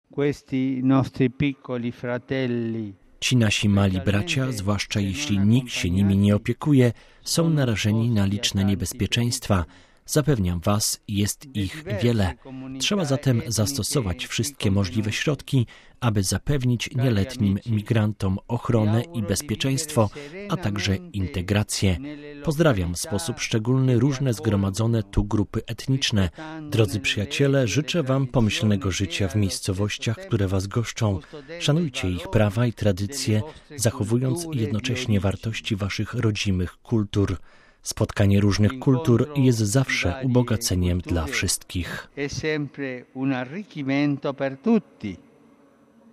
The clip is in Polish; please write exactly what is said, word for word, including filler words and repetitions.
Questi nostri piccoli fratelli. Ci nasi mali bracia, zwłaszcza jeśli nikt się nimi nie opiekuje, są narażeni na liczne niebezpieczeństwa. Zapewniam was, jest ich wiele. Trzeba zatem zastosować wszystkie możliwe środki, aby zapewnić nieletnim migrantom ochronę i bezpieczeństwo, a także integrację. Pozdrawiam w sposób szczególny różne zgromadzone tu grupy etniczne. Drodzy przyjaciele, życzę wam pomyślnego życia w miejscowościach, które was goszczą. Szanujcie ich prawa i tradycje, zachowując jednocześnie wartości waszych rodzimych kultur. Spotkanie różnych kultur jest zawsze ubogaceniem dla wszystkich. È sempre un arricchimento per tutti.